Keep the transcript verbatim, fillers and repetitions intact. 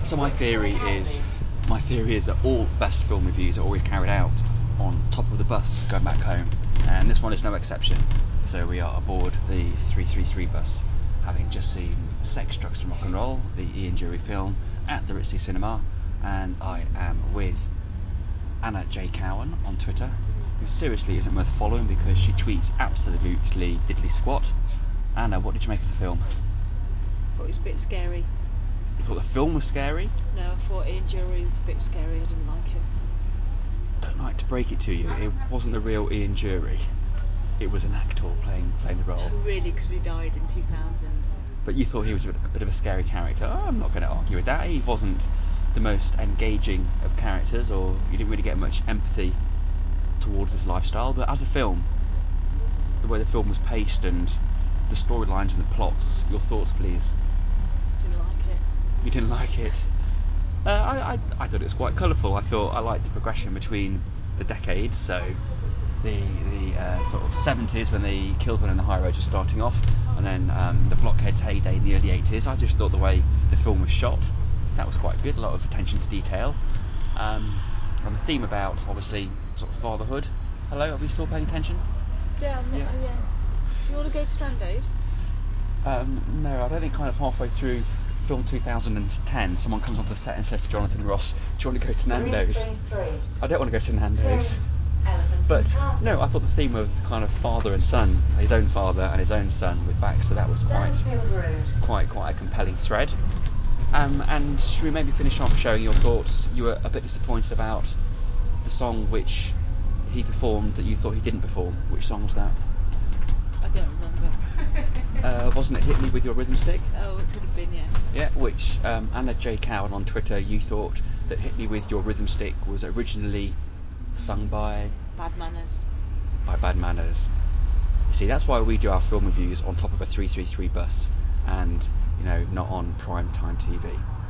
So my theory is, my theory is that all best film reviews are always carried out on top of the bus going back home, and this one is no exception. So we are aboard the three three three bus, having just seen Sex, Drugs and Rock and Roll, the Ian Dury film, at the Ritzy Cinema, and I am with Anna J. Cowan on Twitter, who seriously isn't worth following because she tweets absolutely diddly squat. Anna, what did you make of the film? I thought it was a bit scary. You thought the film was scary? No, I thought Ian Dury was a bit scary. I didn't like him. Don't like to break it to you, it wasn't the real Ian Dury. It was an actor playing playing the role. Oh, really? Because he died in two thousand. But you thought he was a bit, a bit of a scary character. Oh, I'm not going to argue with that. He wasn't the most engaging of characters, or you didn't really get much empathy towards his lifestyle. But as a film, the way the film was paced and the storylines and the plots, your thoughts, please. Didn't like it. You didn't like it? Uh, I, I I thought it was quite colourful. I thought I liked the progression between the decades. So the the uh, sort of seventies when the Kilburn and the High Road were starting off, and then um, the Blockheads' heyday in the early eighties. I just thought the way the film was shot, that was quite good. A lot of attention to detail, um, and the theme about obviously sort of fatherhood. Hello, are we still paying attention? Yeah, I'm not, Yeah. yeah. Do you want to go to Nando's? Um, no, I don't think kind of halfway through film two thousand ten, someone comes onto the set and says to Jonathan Ross, "Do you want to go to Nando's?" I don't want to go to Nando's. But no, I thought the theme of kind of father and son, his own father and his own son with Baxter, that was quite, quite, quite a compelling thread. Um, and should we maybe finish off showing your thoughts? You were a bit disappointed about the song which he performed that you thought he didn't perform. Which song was that? I don't remember. Uh, wasn't it "Hit Me With Your Rhythm Stick"? Oh, it could have been, yes. Yeah, which um, Anna J. Cowan on Twitter, you thought that "Hit Me With Your Rhythm Stick" was originally sung by Bad Manners. by Bad Manners. You see, that's why we do our film reviews on top of a three three three bus, and you know, not on prime time T V.